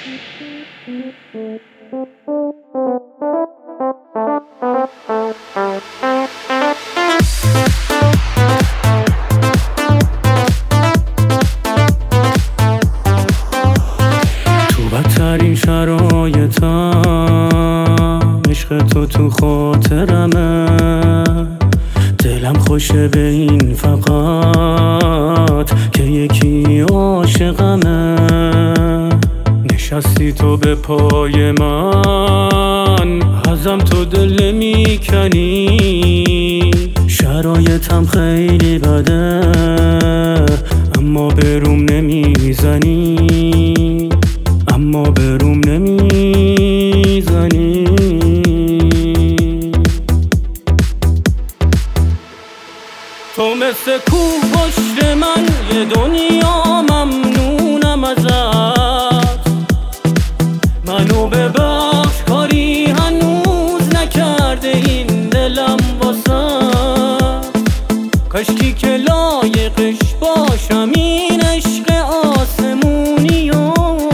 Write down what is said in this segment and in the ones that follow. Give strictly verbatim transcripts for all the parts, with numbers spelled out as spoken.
بدترین شرایطم عشق تو تو خاطرمه، دلم خوشه به این فقط که یکی عاشقمه. نشستی تو به پای من، ازم تو دل نمیکنی. شرایطم خیلی بده اما بروم نمیزنی، اما بروم نمیزنی. تو مثل کوه پشت من، یه دنیا ممنونم ازت. منو ببخش کاری هنوز نکرده این دلم واسه. کاشکی که لایقش باشم این عشق آسمونی و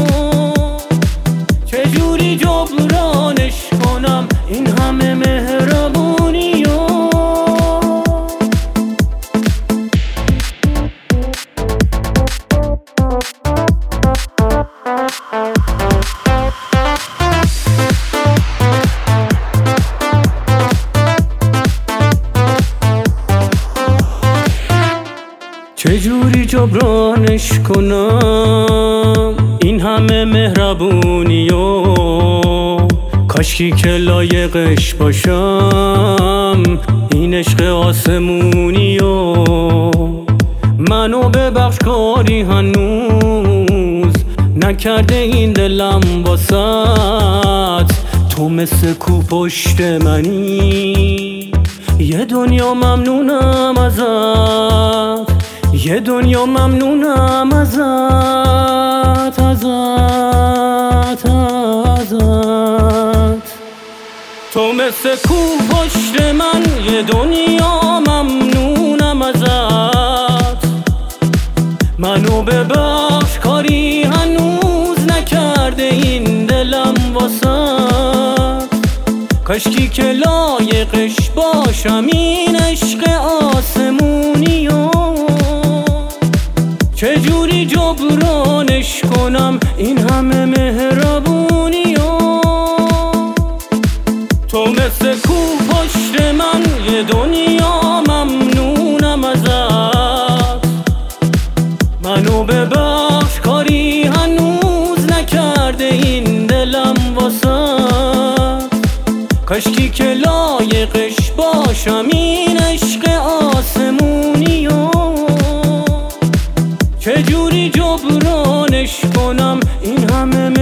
چجوری جبرانش کنم این همه مهربونی و چجوری جبرانش کنم این همه مهربونی و کاشکی که لایقش باشم این عشق آسمونی و منو ببخش کاری هنوز نکرده این دلم واسط. تو مثل کوه پشت منی، یه دنیا ممنونم ازت، یه دنیا ممنونم ازت ازت ازت. تو مثل کوه پشت من، یه دنیا ممنونم ازت. منو ببخش کاری هنوز نکرده این دلم واسط. کاشکی که لایقش باشم این عشق آسمونی و چجوری جبرانش کنم این همه مهربونی و تو مثل کوه پشت من، یه دنیا ممنونم ازت. منو ببخش کاری هنوز نکرده این دلم واسط. کاشکی که لایقش باشم این عشق آسمونی و چجوری جبرانش کنم این همه